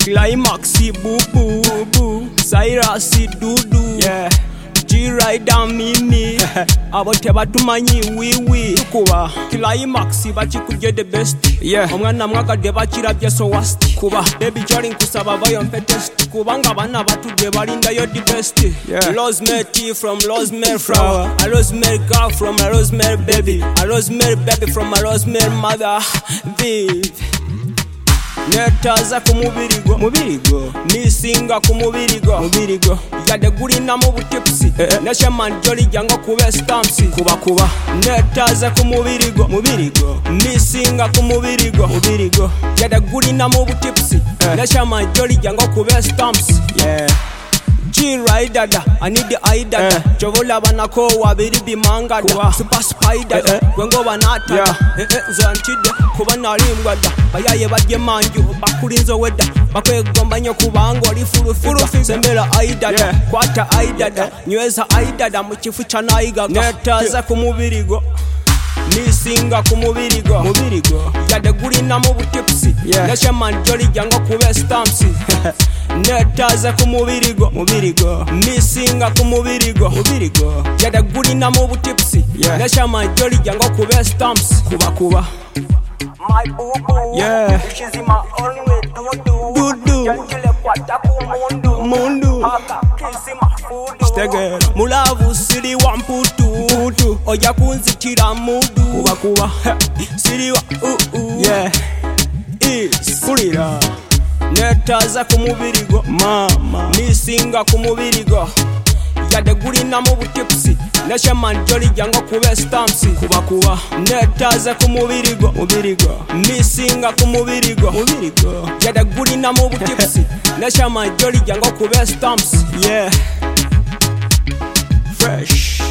Climax boo boo boo, Cyrus dudu, yeah. G-Rider mimi, abote batumanyi wiwi kuba Climax bachikuje the best, yeah. Omwana mwaka de bachirabye so worst kuba baby Charlie kusaba bayo test kubanga bana batude balinda yo the best, yeah. Rosemary tea from rosemary flower, a rosemary girl from a rosemary baby, a rosemary baby from a rosemary mother. Viv netaza ku mubirigo nisinga ku mubirigo yade gulina mu butipsi ne shaman jolly jango kuba stamps kuba netaza ku mubirigo nisinga ku mubirigo yade gulina mu butipsi ne shaman jolly jango kuba stamps, yeah. G-Rider, I need the eye dada. Chovola banako wabiri bimanga da. Super spider, wengo banata. Zantide, kuba narimwada. Bayaye badye manju, bakulinzo weda. Bakwe gomba nyo kubango li furu. Sembela eye dada, kwata eye dada. Nyweza eye dada, muchifu chana igaga. Netaza ku mubirigo nisinga ku mubirigo yade gulina mu butipsi, yeah. Ne shaman jolly jango kuba stamps netaza ku mubirigo nisinga ku mubirigo yade gulina mu butipsi, yeah. Ne shaman jolly jango kuba stamps kuba my boo boo, yeah. She's in my own way dudu yanjile kwata ku mundu kisi mafudu stege mulavu siri wa mputu oja kunzitira mudu kuba siri wa yeah. Is kulira netaza ku mubirigo mama nisinga ku mubirigo yade gulina mu butipsi ne shaman jolly jango kuba stamps kuba netaza ku mubirigo nisinga ku mubirigo yade gulina mu butipsi ne shaman jolly jango kuba stamps, yeah. Fresh